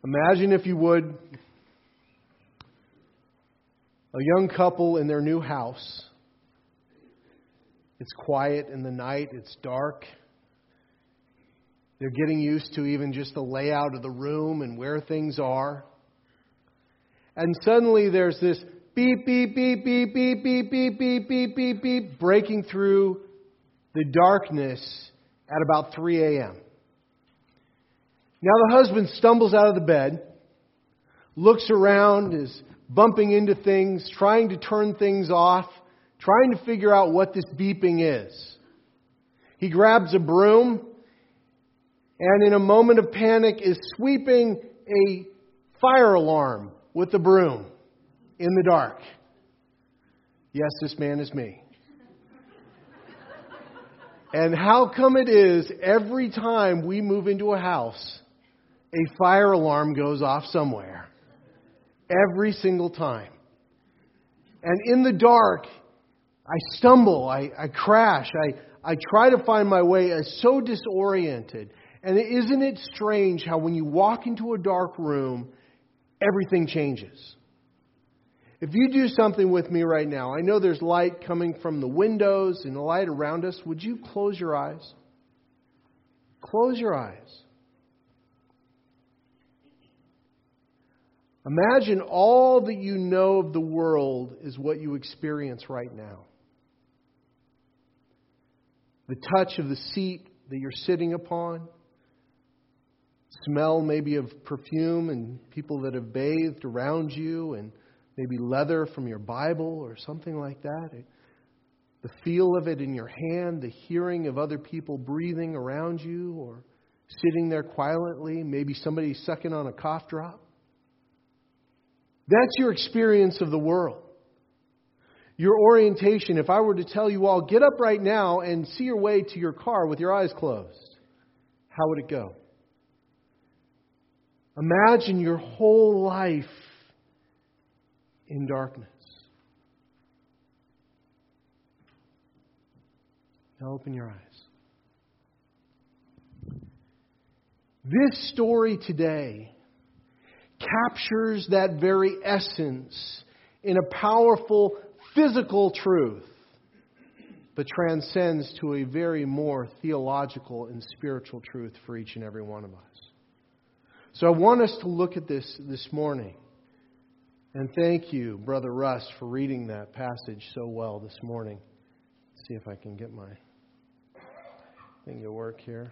Imagine, if you would, a young couple in their new house. It's quiet in the night. It's dark. They're getting used to even just the layout of the room and where things are. And suddenly there's this beep, beep, beep, beep, beep, beep, beep, beep, beep, beep, beep, breaking through the darkness at about 3 a.m. Now the husband stumbles out of the bed, looks around, is bumping into things, trying to turn things off, trying to figure out what this beeping is. He grabs a broom and in a moment of panic is sweeping a fire alarm with the broom in the dark. Yes, this man is me. And how come it is every time we move into a house, a fire alarm goes off somewhere? Every single time. And in the dark, I stumble, I crash, I try to find my way. I'm so disoriented. And isn't it strange how when you walk into a dark room, everything changes? If you do something with me right now, I know there's light coming from the windows and the light around us. Would you close your eyes? Close your eyes. Imagine all that you know of the world is what you experience right now. The touch of the seat that you're sitting upon. Smell maybe of perfume and people that have bathed around you, and maybe leather from your Bible or something like that. The feel of it in your hand, the hearing of other people breathing around you or sitting there quietly, maybe somebody sucking on a cough drop. That's your experience of the world. Your orientation, if I were to tell you all, get up right now and see your way to your car with your eyes closed, how would it go? Imagine your whole life in darkness. Now open your eyes. This story today captures that very essence in a powerful physical truth, but transcends to a very more theological and spiritual truth for each and every one of us. So I want us to look at this morning. And thank you, Brother Russ, for reading that passage so well this morning. Let's see if I can get my thing to work here.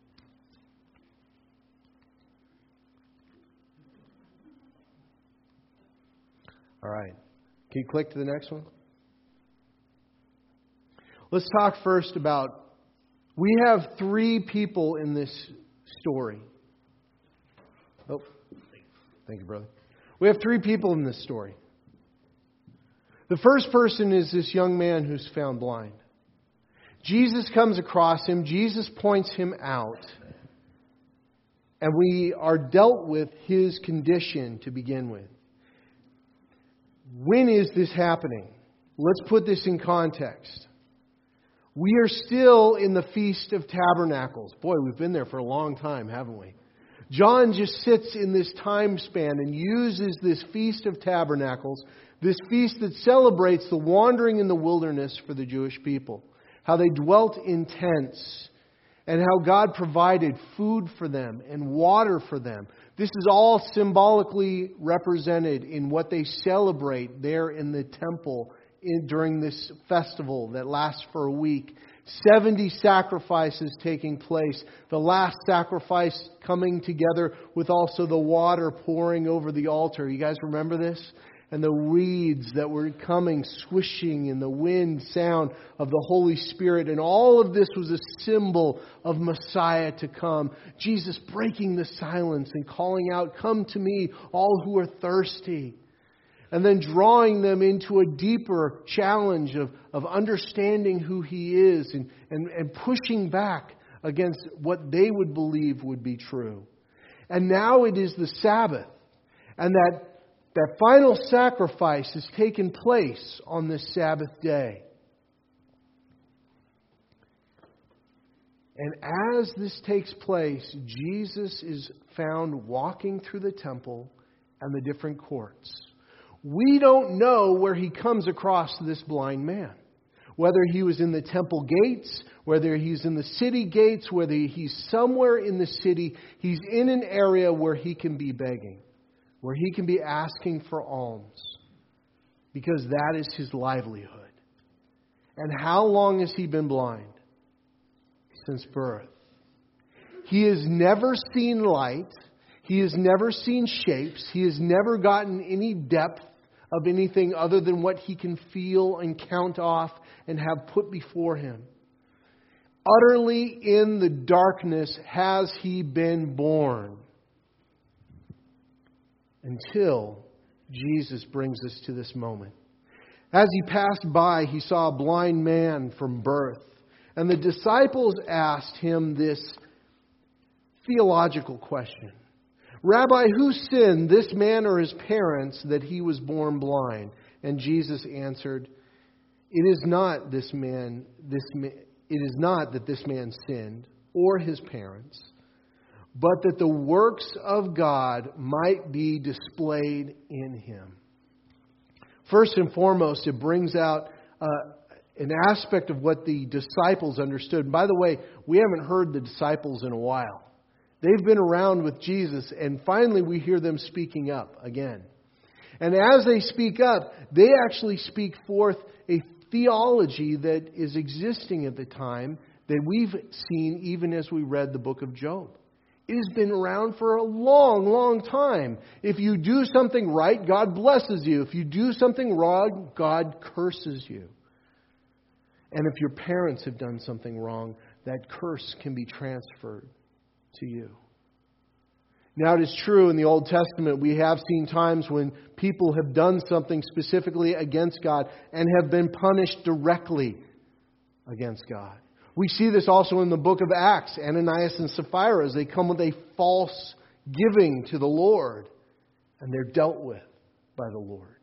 All right. Can you click to the next one? Let's talk first about, we have 3 people in this story. Oh, thank you, brother. We have 3 people in this story. The first person is this young man who's found blind. Jesus comes across him. Jesus points him out. And we are dealt with his condition to begin with. When is this happening? Let's put this in context. We are still in the Feast of Tabernacles. Boy, we've been there for a long time, haven't we? John just sits in this time span and uses this Feast of Tabernacles, this feast that celebrates the wandering in the wilderness for the Jewish people, how they dwelt in tents, and how God provided food for them and water for them. This is all symbolically represented in what they celebrate there in the temple during this festival that lasts for a week. 70 sacrifices taking place. The last sacrifice coming together with also the water pouring over the altar. You guys remember this? And the weeds that were coming, swishing in the wind sound of the Holy Spirit. And all of this was a symbol of Messiah to come. Jesus breaking the silence and calling out, "Come to me, all who are thirsty." And then drawing them into a deeper challenge of understanding who He is and pushing back against what they would believe would be true. And now it is the Sabbath. And that final sacrifice has taken place on this Sabbath day. And as this takes place, Jesus is found walking through the temple and the different courts. We don't know where he comes across this blind man. Whether he was in the temple gates, whether he's in the city gates, whether he's somewhere in the city, he's in an area where he can be begging, where he can be asking for alms, because that is his livelihood. And how long has he been blind? Since birth. He has never seen light. He has never seen shapes. He has never gotten any depth of anything other than what he can feel and count off and have put before him. Utterly in the darkness has he been born. Until Jesus brings us to this moment. As he passed by, he saw a blind man from birth. And the disciples asked him this theological question. Rabbi, who sinned, this man or his parents, that he was born blind? And Jesus answered, it is not that this man sinned or his parents, but that the works of God might be displayed in him. First and foremost, it brings out an aspect of what the disciples understood. And by the way, we haven't heard the disciples in a while. They've been around with Jesus, and finally we hear them speaking up again. And as they speak up, they actually speak forth a theology that is existing at the time that we've seen even as we read the book of Job. It has been around for a long, long time. If you do something right, God blesses you. If you do something wrong, God curses you. And if your parents have done something wrong, that curse can be transferred to you. Now, it is true in the Old Testament, we have seen times when people have done something specifically against God and have been punished directly against God. We see this also in the book of Acts, Ananias and Sapphira, as they come with a false giving to the Lord, and they're dealt with by the Lord.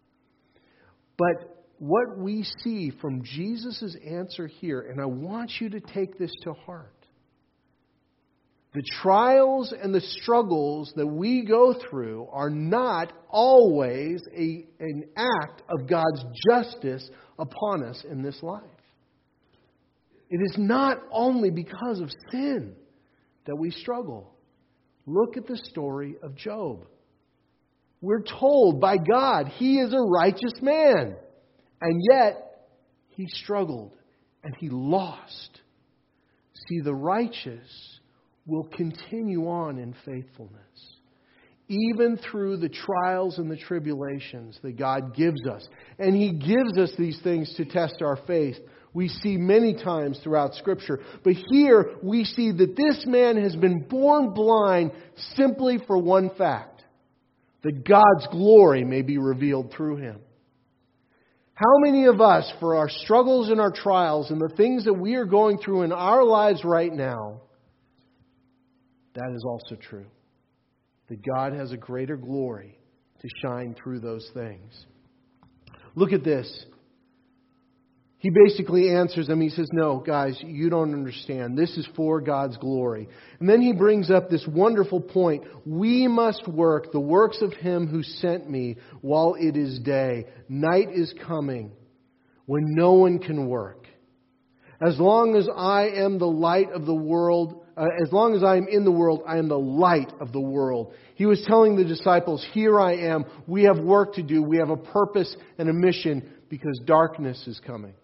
But what we see from Jesus' answer here, and I want you to take this to heart, the trials and the struggles that we go through are not always an act of God's justice upon us in this life. It is not only because of sin that we struggle. Look at the story of Job. We're told by God he is a righteous man. And yet, he struggled and he lost. See, the righteous will continue on in faithfulness. Even through the trials and the tribulations that God gives us. And he gives us these things to test our faith. We see many times throughout Scripture. But here we see that this man has been born blind simply for one fact. That God's glory may be revealed through him. How many of us, for our struggles and our trials and the things that we are going through in our lives right now, that is also true. That God has a greater glory to shine through those things. Look at this. He basically answers them. He says, no, guys, you don't understand. This is for God's glory. And then he brings up this wonderful point. We must work the works of him who sent me while it is day. Night is coming when no one can work. As long as I am the light of the world, as long as I am in the world, I am the light of the world. He was telling the disciples, here I am. We have work to do. We have a purpose and a mission because darkness is coming.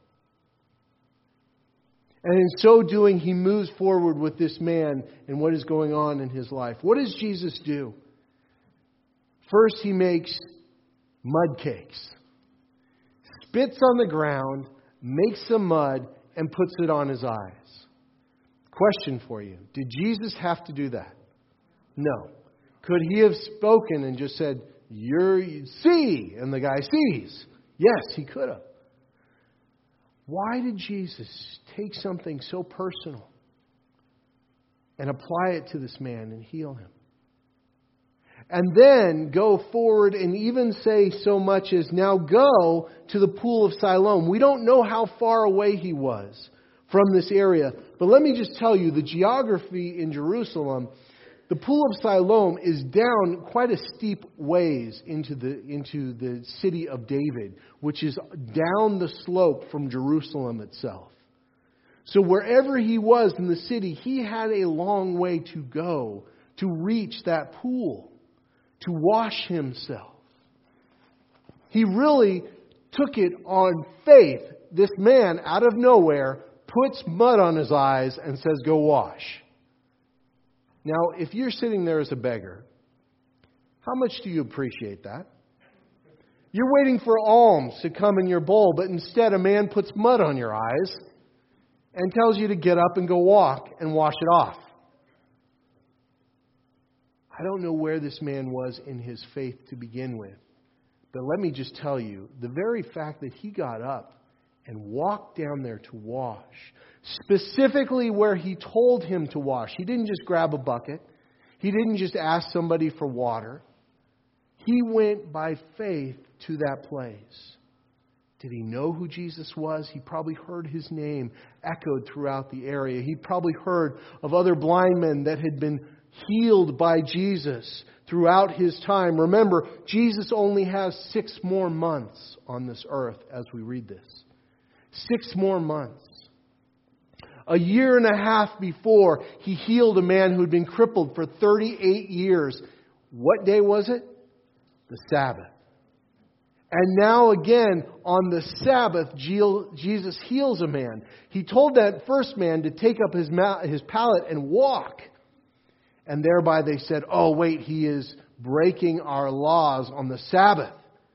And in so doing, he moves forward with this man and what is going on in his life. What does Jesus do? First, he makes mud cakes. Spits on the ground, makes some mud, and puts it on his eyes. Question for you. Did Jesus have to do that? No. Could he have spoken and just said, you see, and the guy sees? Yes, he could have. Why did Jesus take something so personal and apply it to this man and heal him? And then go forward and even say so much as, now go to the pool of Siloam. We don't know how far away he was from this area. But let me just tell you, the geography in Jerusalem, the Pool of Siloam is down quite a steep ways into the city of David, which is down the slope from Jerusalem itself. So wherever he was in the city, he had a long way to go to reach that pool, to wash himself. He really took it on faith. This man, out of nowhere, puts mud on his eyes and says, "Go wash." Now, if you're sitting there as a beggar, how much do you appreciate that? You're waiting for alms to come in your bowl, but instead a man puts mud on your eyes and tells you to get up and go walk and wash it off. I don't know where this man was in his faith to begin with, but let me just tell you, the very fact that he got up and walked down there to wash, specifically where he told him to wash. He didn't just grab a bucket. He didn't just ask somebody for water. He went by faith to that place. Did he know who Jesus was? He probably heard his name echoed throughout the area. He probably heard of other blind men that had been healed by Jesus throughout his time. Remember, Jesus only has 6 more months on this earth as we read this. 6 more months. A year and a half before, he healed a man who had been crippled for 38 years. What day was it? The Sabbath. And now again, on the Sabbath, Jesus heals a man. He told that first man to take up his pallet and walk. And thereby they said, "Oh, wait, he is breaking our laws on the Sabbath."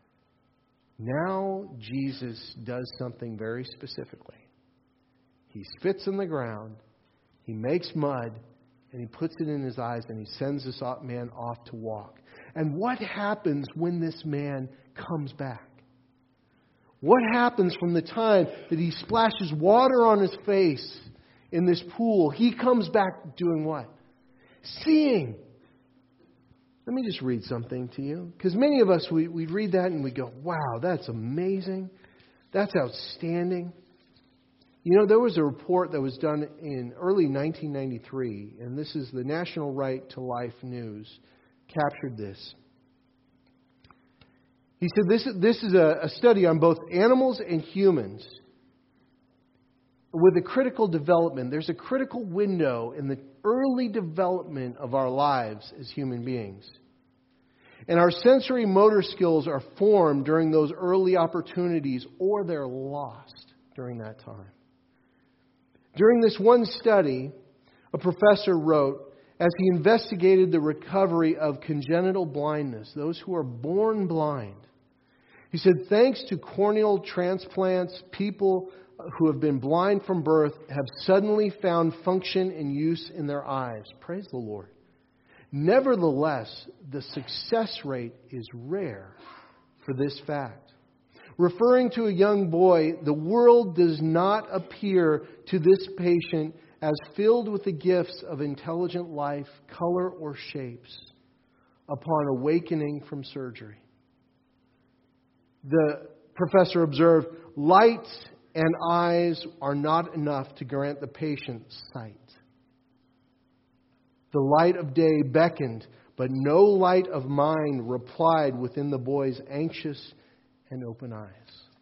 Now Jesus does something very specifically. He spits in the ground, he makes mud, and he puts it in his eyes, and he sends this man off to walk. And what happens when this man comes back? What happens from the time that he splashes water on his face in this pool? He comes back doing what? Seeing. Let me just read something to you. Because many of us, we read that and we go, "Wow, that's amazing. That's outstanding." You know, there was a report that was done in early 1993, and this is the National Right to Life News, captured this. He said this is a study on both animals and humans with a critical development. There's a critical window in the early development of our lives as human beings. And our sensory motor skills are formed during those early opportunities, or they're lost during that time. During this one study, a professor wrote, as he investigated the recovery of congenital blindness, those who are born blind, he said, thanks to corneal transplants, people who have been blind from birth have suddenly found function and use in their eyes. Praise the Lord. Nevertheless, the success rate is rare for this fact. Referring to a young boy, the world does not appear to this patient as filled with the gifts of intelligent life, color, or shapes upon awakening from surgery. The professor observed, light and eyes are not enough to grant the patient sight. The light of day beckoned, but no light of mind replied within the boy's anxious and open eyes.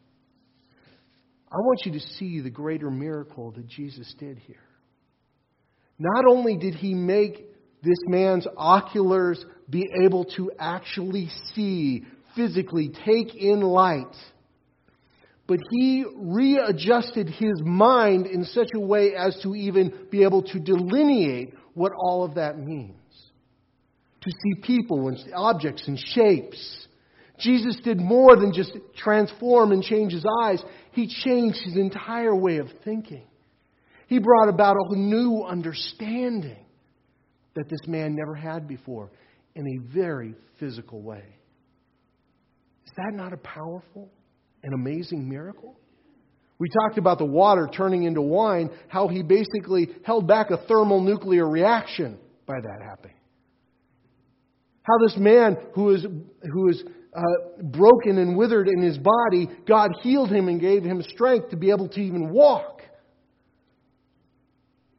I want you to see the greater miracle that Jesus did here. Not only did he make this man's oculars be able to actually see, physically take in light, but he readjusted his mind in such a way as to even be able to delineate what all of that means. To see people and objects and shapes. Jesus did more than just transform and change his eyes. He changed his entire way of thinking. He brought about a new understanding that this man never had before in a very physical way. Is that not a powerful and amazing miracle? We talked about the water turning into wine, how he basically held back a thermonuclear reaction by that happening. How this man who is broken and withered in his body, God healed him and gave him strength to be able to even walk.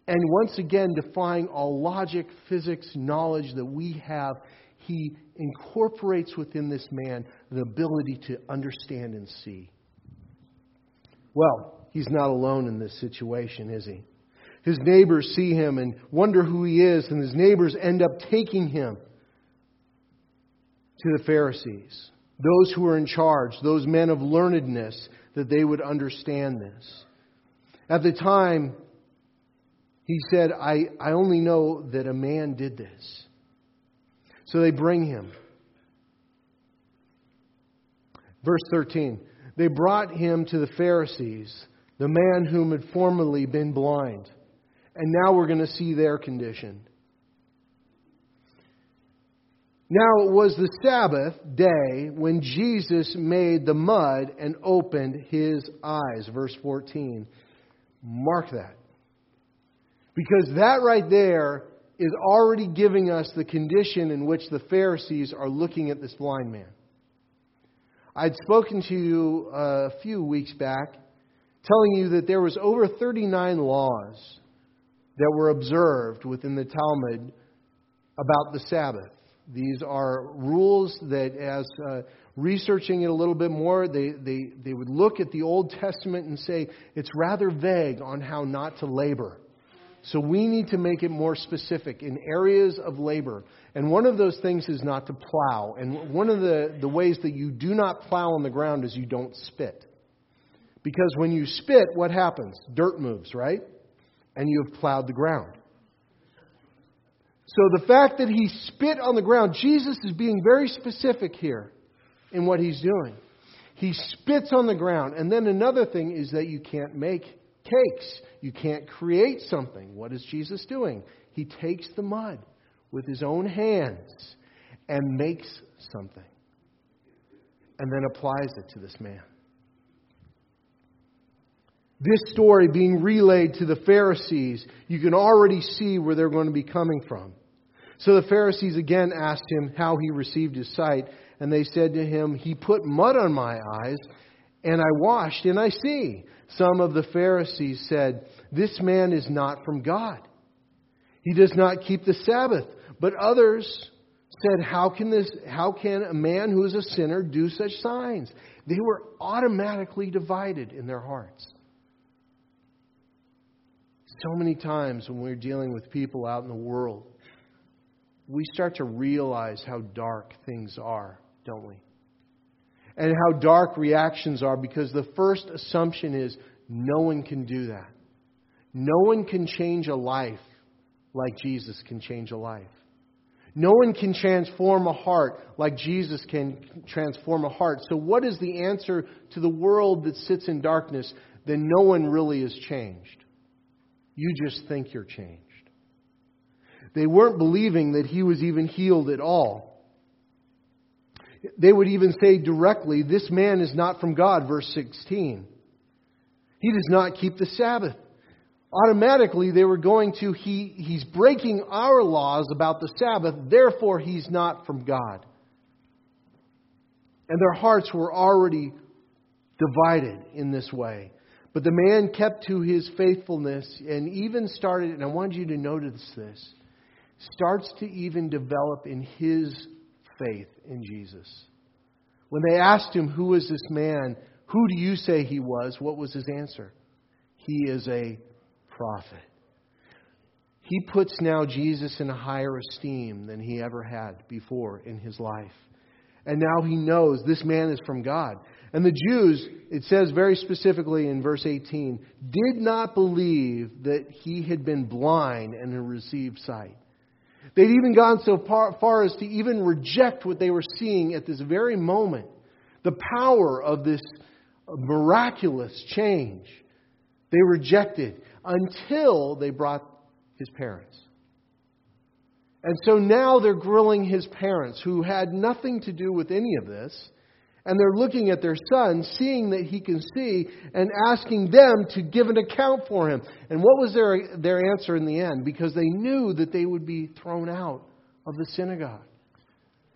And once again, defying all logic, physics, knowledge that we have, He incorporates within this man the ability to understand and see. Well, he's not alone in this situation, is he? His neighbors see him and wonder who he is, and his neighbors end up taking him to the Pharisees, those who are in charge, those men of learnedness, that they would understand this. At the time, he said, I only know that a man did this. So they bring him. Verse 13. They brought him to the Pharisees, the man whom had formerly been blind. And now we're going to see their condition. Now it was the Sabbath day when Jesus made the mud and opened his eyes. Verse 14. Mark that. Because that right there is already giving us the condition in which the Pharisees are looking at this blind man. I'd spoken to you a few weeks back telling you that there was over 39 laws that were observed within the Talmud about the Sabbath. These are rules that, as researching it a little bit more, they would look at the Old Testament and say it's rather vague on how not to labor. So we need to make it more specific in areas of labor. And one of those things is not to plow. And one of the ways that you do not plow on the ground is you don't spit. Because when you spit, what happens? Dirt moves, right? And you have plowed the ground. So the fact that he spit on the ground, Jesus is being very specific here in what he's doing. He spits on the ground. And then another thing is that you can't make cakes. You can't create something. What is Jesus doing? He takes the mud with his own hands and makes something. And then applies it to this man. This story being relayed to the Pharisees, you can already see where they're going to be coming from. So the Pharisees again asked him how he received his sight. And they said to him, He put mud on my eyes, and I washed, and I see. Some of the Pharisees said, This man is not from God. He does not keep the Sabbath. But others said, How can a man who is a sinner do such signs? They were automatically divided in their hearts. So many times when we're dealing with people out in the world, we start to realize how dark things are, don't we? And how dark reactions are, because the first assumption is no one can do that. No one can change a life like Jesus can change a life. No one can transform a heart like Jesus can transform a heart. So what is the answer to the world that sits in darkness? Then no one really is changed. You just think you're changed. They weren't believing that he was even healed at all. They would even say directly, This man is not from God, verse 16. He does not keep the Sabbath. Automatically, they were going to, he's breaking our laws about the Sabbath, therefore he's not from God. And their hearts were already divided in this way. But the man kept to his faithfulness and even started, and I want you to notice this, starts to even develop in his faith in Jesus. When they asked him, Who is this man? Who do you say he was? What was his answer? He is a prophet. He puts now Jesus in a higher esteem than he ever had before in his life. And now he knows this man is from God. And the Jews, it says very specifically in verse 18, did not believe that he had been blind and had received sight. They'd even gone so far as to even reject what they were seeing at this very moment. The power of this miraculous change. They rejected until they brought his parents. And so now they're grilling his parents, who had nothing to do with any of this. And they're looking at their son, seeing that he can see, and asking them to give an account for him. And what was their answer in the end? Because they knew that they would be thrown out of the synagogue.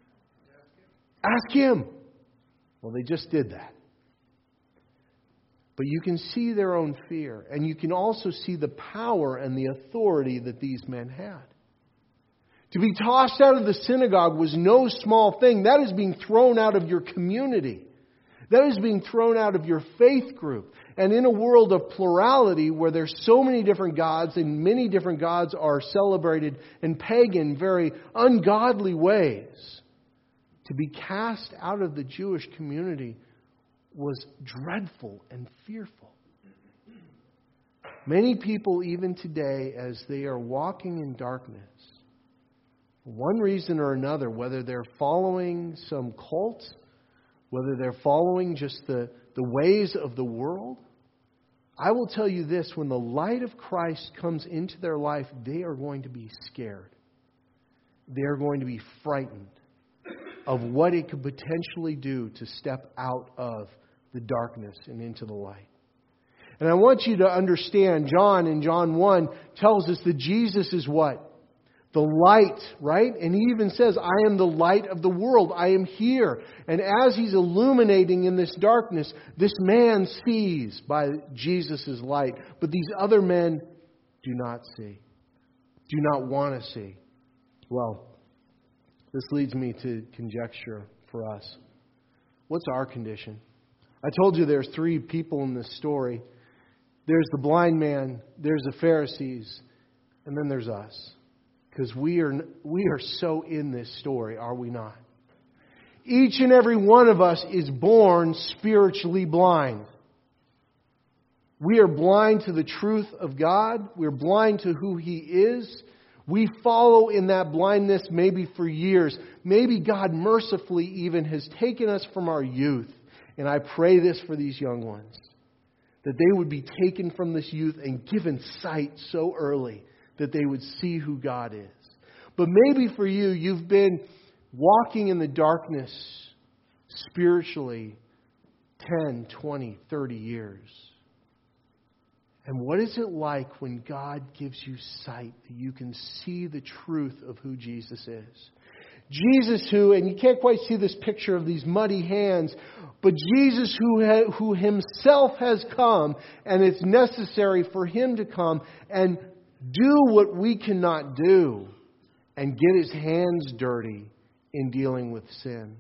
Ask him. Well, they just did that. But you can see their own fear, and you can also see the power and the authority that these men had. To be tossed out of the synagogue was no small thing. That is being thrown out of your community. That is being thrown out of your faith group. And in a world of plurality where there's so many different gods and many different gods are celebrated in pagan, very ungodly ways, to be cast out of the Jewish community was dreadful and fearful. Many people, even today, as they are walking in darkness, for one reason or another, whether they're following some cult, whether they're following just the ways of the world, I will tell you this, when the light of Christ comes into their life, they are going to be scared. They are going to be frightened of what it could potentially do to step out of the darkness and into the light. And I want you to understand, John in John 1 tells us that Jesus is what? The light, right? And he even says, I am the light of the world. I am here. And as he's illuminating in this darkness, this man sees by Jesus' light. But these other men do not see. Do not want to see. Well, this leads me to conjecture for us. What's our condition? I told you there's three people in this story. There's the blind man, there's the Pharisees, and then there's us. Because we are so in this story, are we not? Each and every one of us is born spiritually blind. We are blind to the truth of God. We're blind to who He is. We follow in that blindness maybe for years. Maybe God mercifully even has taken us from our youth. And I pray this for these young ones, that they would be taken from this youth and given sight so early that they would see who God is. But maybe for you, you've been walking in the darkness spiritually 10, 20, 30 years. And what is it like when God gives you sight that you can see the truth of who Jesus is? Jesus who, and you can't quite see this picture of these muddy hands, but Jesus who Himself has come, and it's necessary for Him to come and do what we cannot do and get His hands dirty in dealing with sin.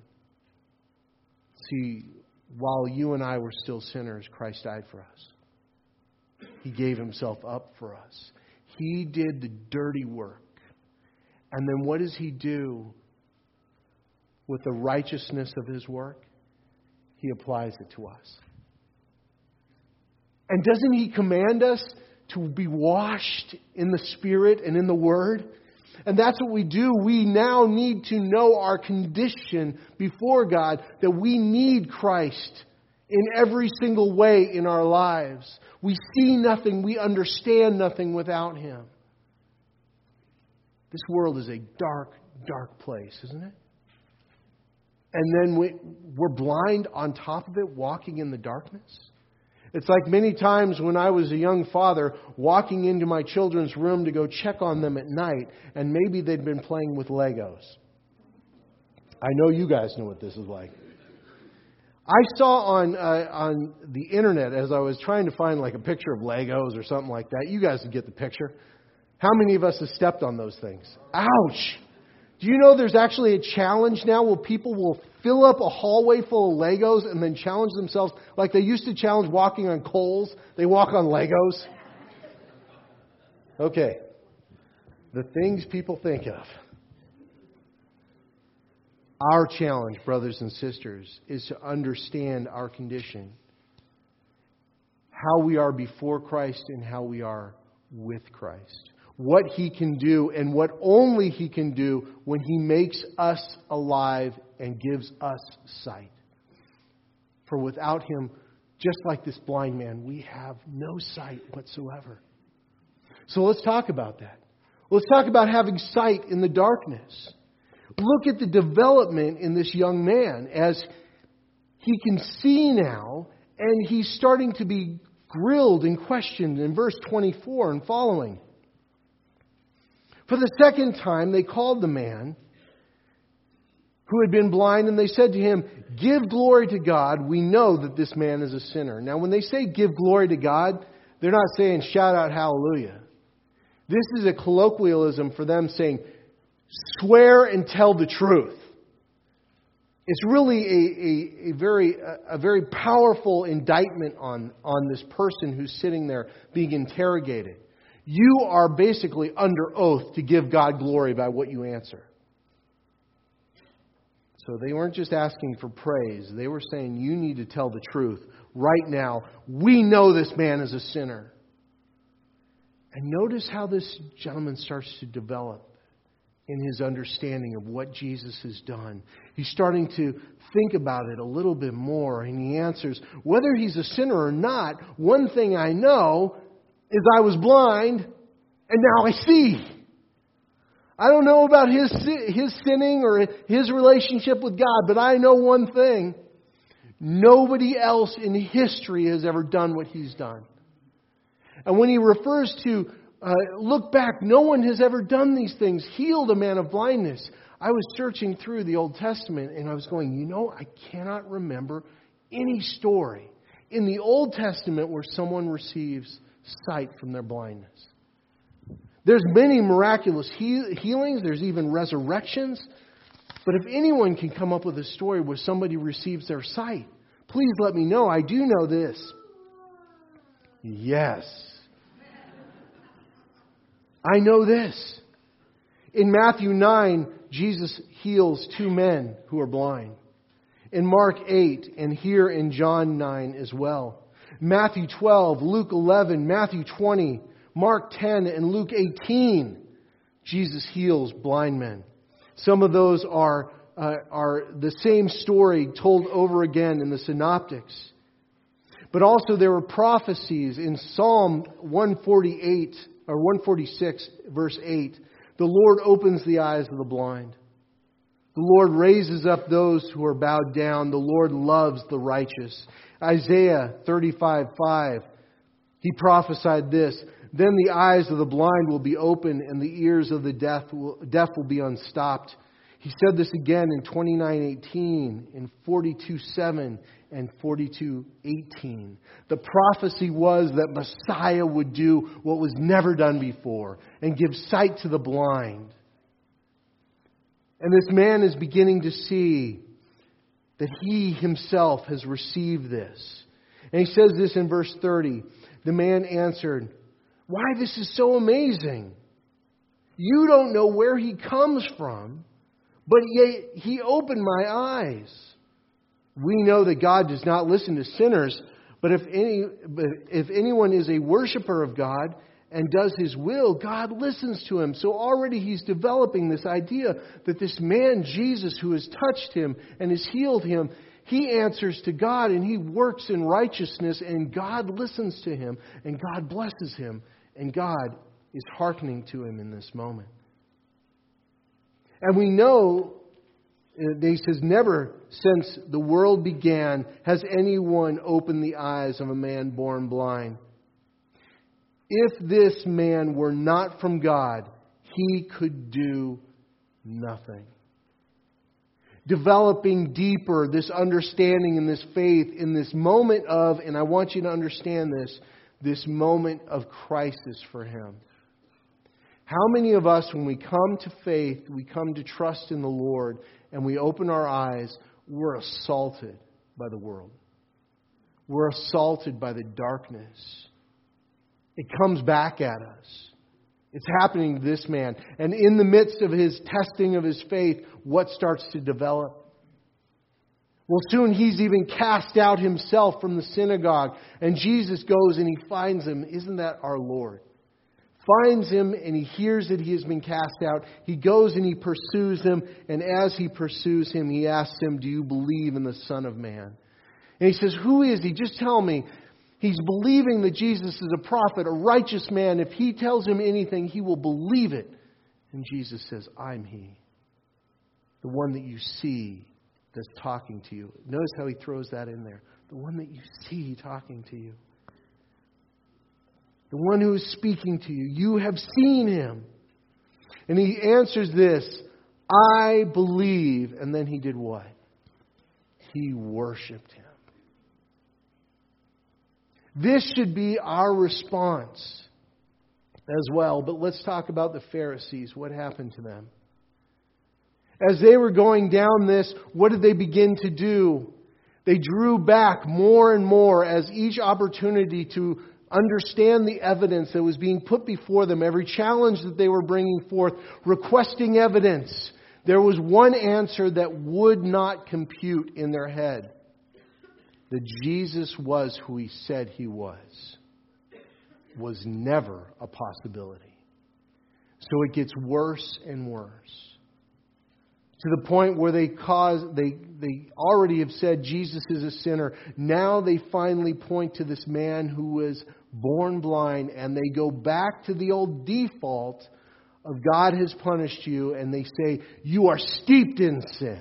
See, while you and I were still sinners, Christ died for us. He gave Himself up for us. He did the dirty work. And then what does He do with the righteousness of His work? He applies it to us. And doesn't He command us to be washed in the Spirit and in the Word? And that's what we do. We now need to know our condition before God, that we need Christ in every single way in our lives. We see nothing, we understand nothing without Him. This world is a dark, dark place, isn't it? And then we're blind on top of it, walking in the darkness. It's like many times when I was a young father, walking into my children's room to go check on them at night, and maybe they'd been playing with Legos. I know you guys know what this is like. I saw on the internet, as I was trying to find like a picture of Legos or something like that. You guys get the picture. How many of us have stepped on those things? Ouch! Do you know there's actually a challenge now where people will fill up a hallway full of Legos and then challenge themselves like they used to challenge walking on coals? They walk on Legos. Okay. The things people think of. Our challenge, brothers and sisters, is to understand our condition. How we are before Christ and how we are with Christ. What He can do and what only He can do when He makes us alive and gives us sight. For without Him, just like this blind man, we have no sight whatsoever. So let's talk about that. Let's talk about having sight in the darkness. Look at the development in this young man as he can see now, and he's starting to be grilled and questioned in verse 24 and following. For the second time, they called the man, who had been blind, and they said to him, "Give glory to God. We know that this man is a sinner." Now, when they say give glory to God, they're not saying shout out hallelujah. This is a colloquialism for them saying, swear and tell the truth. It's really a very powerful indictment on this person who's sitting there being interrogated. You are basically under oath to give God glory by what you answer. So they weren't just asking for praise. They were saying, you need to tell the truth. Right now, we know this man is a sinner. And notice how this gentleman starts to develop in his understanding of what Jesus has done. He's starting to think about it a little bit more, and he answers, whether he's a sinner or not, one thing I know is I was blind, and now I see. I don't know about his sinning or his relationship with God, but I know one thing. Nobody else in history has ever done what he's done. And when he refers to look back, no one has ever done these things, healed a man of blindness. I was searching through the Old Testament and I was going, I cannot remember any story in the Old Testament where someone receives sight from their blindness. There's many miraculous healings. There's even resurrections. But if anyone can come up with a story where somebody receives their sight, please let me know. I do know this. Yes. I know this. In Matthew 9, Jesus heals 2 men who are blind. In Mark 8, and here in John 9 as well. Matthew 12, Luke 11, Matthew 20, Mark 10, and Luke 18, Jesus heals blind men. Some of those are the same story told over again in the Synoptics. But also there were prophecies in Psalm 148 or 146, verse 8. The Lord opens the eyes of the blind. The Lord raises up those who are bowed down. The Lord loves the righteous. Isaiah 35:5. He prophesied this. Then the eyes of the blind will be open and the ears of the deaf will be unstopped. He said this again in 29:18, in 42:7, and 42:18. The prophecy was that Messiah would do what was never done before and give sight to the blind. And this man is beginning to see that he himself has received this. And he says this in verse 30. The man answered, "Why, this is so amazing. You don't know where he comes from, but yet he opened my eyes. We know that God does not listen to sinners, but if anyone is a worshiper of God and does His will, God listens to him." So already he's developing this idea that this man, Jesus, who has touched him and has healed him, he answers to God and he works in righteousness and God listens to him and God blesses him and God is hearkening to him in this moment. And we know, he says, never since the world began has anyone opened the eyes of a man born blind. If this man were not from God, he could do nothing. Developing deeper this understanding and this faith in this moment of, and I want you to understand this moment of crisis for him. How many of us, when we come to faith, we come to trust in the Lord, and we open our eyes, we're assaulted by the world. We're assaulted by the darkness. It comes back at us. It's happening to this man. And in the midst of his testing of his faith, what starts to develop? Well, soon he's even cast out himself from the synagogue. And Jesus goes and he finds him. Isn't that our Lord? Finds him and he hears that he has been cast out. He goes and he pursues him. And as he pursues him, he asks him, "Do you believe in the Son of Man?" And he says, "Who is he? Just tell me." He's believing that Jesus is a prophet, a righteous man. If he tells him anything, he will believe it. And Jesus says, "I'm he. The one that you see that's talking to you." Notice how he throws that in there. The one that you see talking to you. The one who is speaking to you. You have seen him. And he answers this, I believe. And then he did what? He worshiped him. This should be our response as well. But let's talk about the Pharisees. What happened to them? As they were going down this, what did they begin to do? They drew back more and more as each opportunity to understand the evidence that was being put before them, every challenge that they were bringing forth, requesting evidence. There was one answer that would not compute in their head. That Jesus was who He said He was never a possibility. So it gets worse and worse. To the point where they already have said Jesus is a sinner. Now they finally point to this man who was born blind, and they go back to the old default of God has punished you, and they say, you are steeped in sin.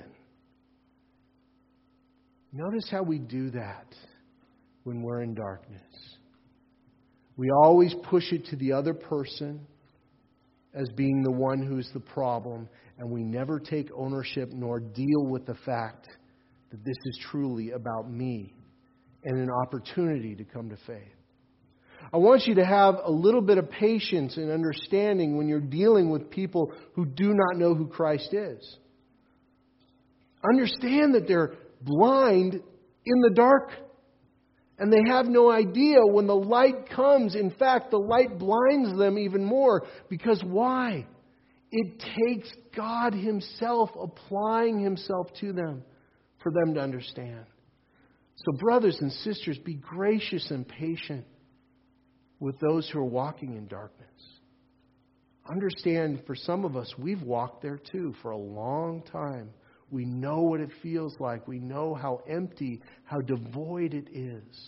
Notice how we do that when we're in darkness. We always push it to the other person as being the one who's the problem, and we never take ownership nor deal with the fact that this is truly about me and an opportunity to come to faith. I want you to have a little bit of patience and understanding when you're dealing with people who do not know who Christ is. Understand that they're blind in the dark. And they have no idea when the light comes. In fact, the light blinds them even more. Because why? It takes God Himself applying Himself to them for them to understand. So brothers and sisters, be gracious and patient with those who are walking in darkness. Understand, for some of us, we've walked there too for a long time. We know what it feels like. We know how empty, how devoid it is.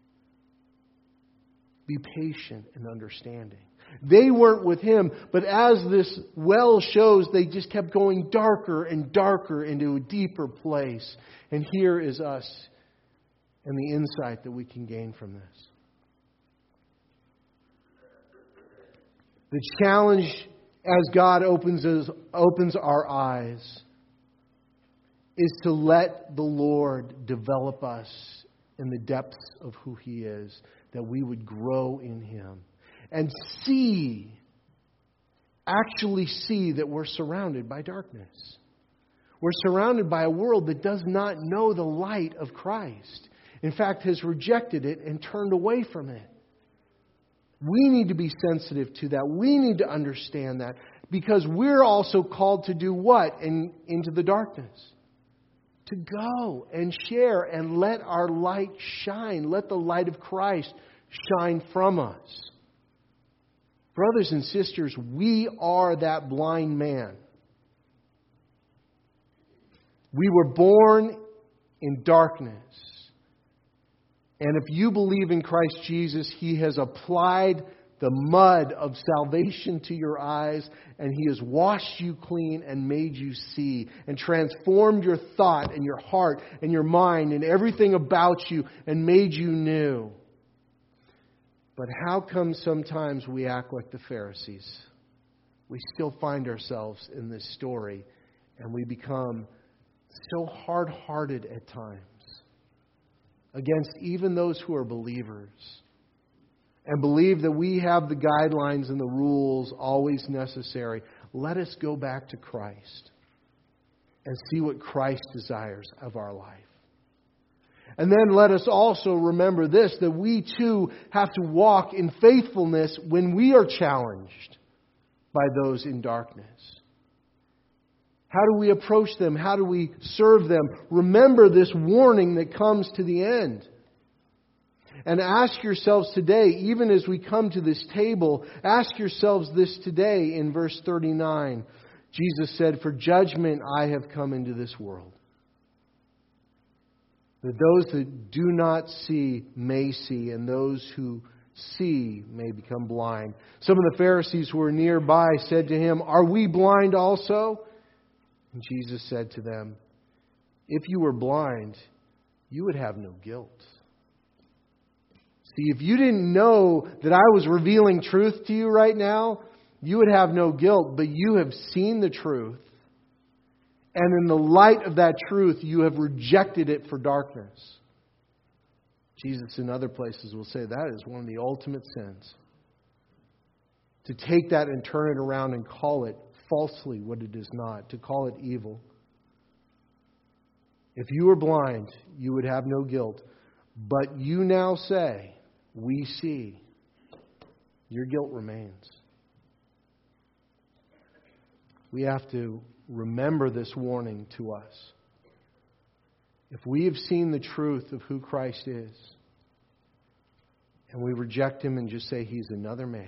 Be patient and understanding. They weren't with Him, but as this well shows, they just kept going darker and darker into a deeper place. And here is us and the insight that we can gain from this. The challenge as God opens our eyes is to let the Lord develop us in the depths of who He is, that we would grow in Him and actually see that we're surrounded by darkness. We're surrounded by a world that does not know the light of Christ. In fact, has rejected it and turned away from it. We need to be sensitive to that. We need to understand that, because we're also called to do what into the darkness? To go and share and let our light shine. Let the light of Christ shine from us. Brothers and sisters, we are that blind man. We were born in darkness. And if you believe in Christ Jesus, He has applied the mud of salvation to your eyes, and He has washed you clean and made you see, and transformed your thought and your heart and your mind and everything about you and made you new. But how come sometimes we act like the Pharisees? We still find ourselves in this story, and we become so hard-hearted at times against even those who are believers, and believe that we have the guidelines and the rules always necessary. Let us go back to Christ and see what Christ desires of our life. And then let us also remember this, that we too have to walk in faithfulness when we are challenged by those in darkness. How do we approach them? How do we serve them? Remember this warning that comes to the end. And ask yourselves today, even as we come to this table, ask yourselves this today in verse 39. Jesus said, "For judgment I have come into this world, that those that do not see may see, and those who see may become blind." Some of the Pharisees who were nearby said to Him, "Are we blind also?" And Jesus said to them, "If you were blind, you would have no guilt." See, if you didn't know that I was revealing truth to you right now, you would have no guilt. But you have seen the truth, And in the light of that truth, you have rejected it for darkness. Jesus in other places will say that is one of the ultimate sins. To take that and turn it around and call it falsely what it is not. To call it evil. If you were blind, you would have no guilt. But you now say, we see. Your guilt remains. We have to remember this warning to us. If we have seen the truth of who Christ is, and we reject Him and just say He's another man.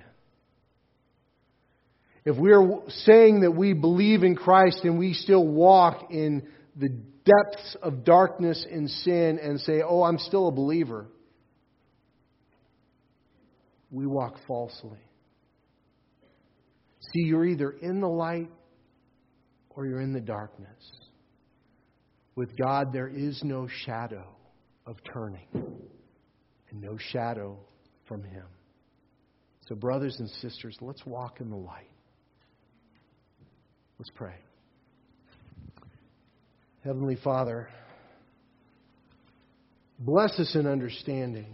If we are saying that we believe in Christ and we still walk in the depths of darkness and sin and say, oh, I'm still a believer, we walk falsely. See, you're either in the light or you're in the darkness. With God, there is no shadow of turning and no shadow from Him. So, brothers and sisters, let's walk in the light. Let's pray. Heavenly Father, bless us in understanding.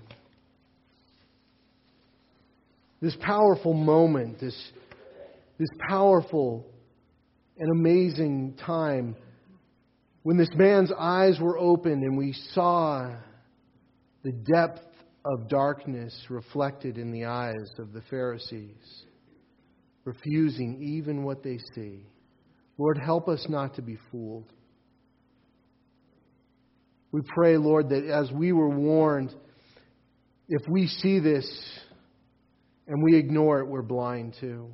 This powerful moment, this powerful and amazing time when this man's eyes were opened and we saw the depth of darkness reflected in the eyes of the Pharisees, refusing even what they see. Lord, help us not to be fooled. We pray, Lord, that as we were warned, if we see this and we ignore it, we're blind too.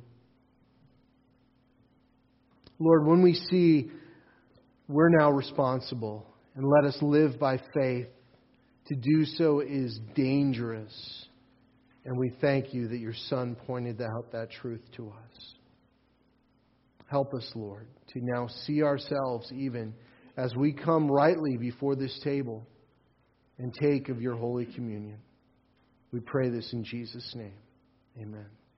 Lord, when we see we're now responsible, and let us live by faith, to do so is dangerous. And we thank You that Your Son pointed out that truth to us. Help us, Lord, to now see ourselves even as we come rightly before this table and take of Your Holy Communion. We pray this in Jesus' name. Amen.